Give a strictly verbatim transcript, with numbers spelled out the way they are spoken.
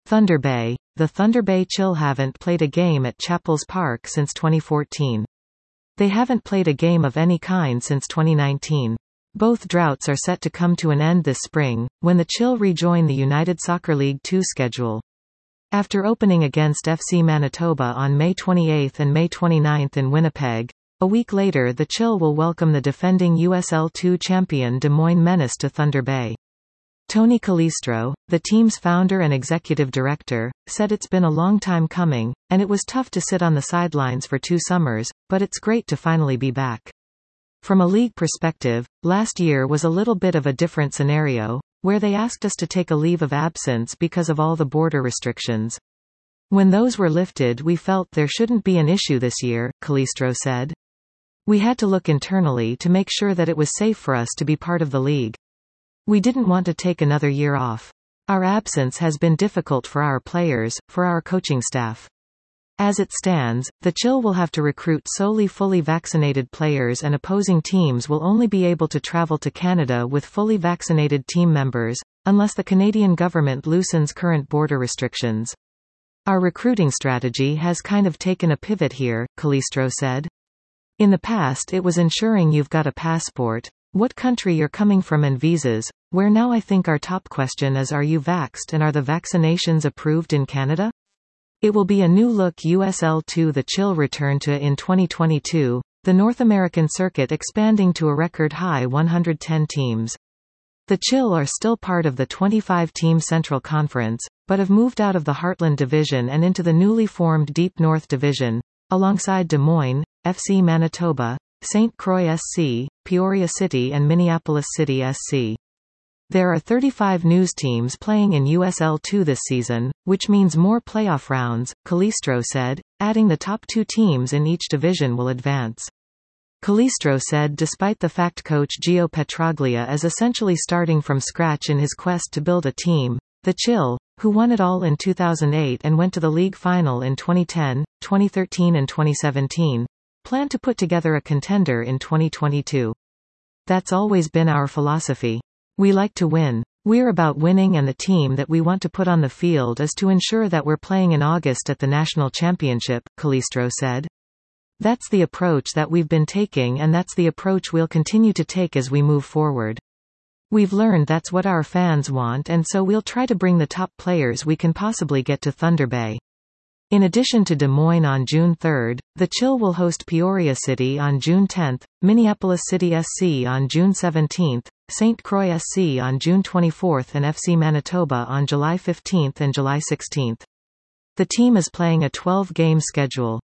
Thunder Bay. The Thunder Bay Chill haven't played a game at Chapels Park since twenty fourteen. They haven't played a game of any kind since twenty nineteen. Both droughts are set to come to an end this spring, when the Chill rejoin the United Soccer League two schedule. After opening against F C Manitoba on May twenty-eighth and May twenty-ninth in Winnipeg, a week later the Chill will welcome the defending U S L two champion Des Moines Menace to Thunder Bay. Tony Calistro, the team's founder and executive director, said it's been a long time coming, and it was tough to sit on the sidelines for two summers, but it's great to finally be back. From a league perspective, last year was a little bit of a different scenario, where they asked us to take a leave of absence because of all the border restrictions. When those were lifted, we felt there shouldn't be an issue this year, Calistro said. We had to look internally to make sure that it was safe for us to be part of the league. We didn't want to take another year off. Our absence has been difficult for our players, for our coaching staff. As it stands, the Chill will have to recruit solely fully vaccinated players, and opposing teams will only be able to travel to Canada with fully vaccinated team members, unless the Canadian government loosens current border restrictions. Our recruiting strategy has kind of taken a pivot here, Calistro said. In the past it was ensuring you've got a passport, what country you're coming from and visas, where now I think our top question is, are you vaxxed and are the vaccinations approved in Canada? It will be a new look U S L two the Chill return to in twenty twenty-two, the North American circuit expanding to a record high one hundred ten teams. The Chill are still part of the twenty-five team Central Conference, but have moved out of the Heartland Division and into the newly formed Deep North Division, alongside Des Moines, F C Manitoba, Saint Croix S C, Peoria City and Minneapolis City S C. There are thirty-five news teams playing in U S L two this season, which means more playoff rounds, Calistro said, adding the top two teams in each division will advance. Calistro said despite the fact coach Gio Petraglia is essentially starting from scratch in his quest to build a team, the Chill, who won it all in two thousand eight and went to the league final in twenty ten, twenty thirteen and twenty seventeen, plan to put together a contender in twenty twenty-two. That's always been our philosophy. We like to win. We're about winning, and the team that we want to put on the field is to ensure that we're playing in August at the national championship, Calistro said. That's the approach that we've been taking, and that's the approach we'll continue to take as we move forward. We've learned that's what our fans want, and so we'll try to bring the top players we can possibly get to Thunder Bay. In addition to Des Moines on June third, the Chill will host Peoria City on June tenth, Minneapolis City S C on June seventeenth, Saint Croix S C on June twenty-fourth and F C Manitoba on July fifteenth and July sixteenth. The team is playing a twelve game schedule.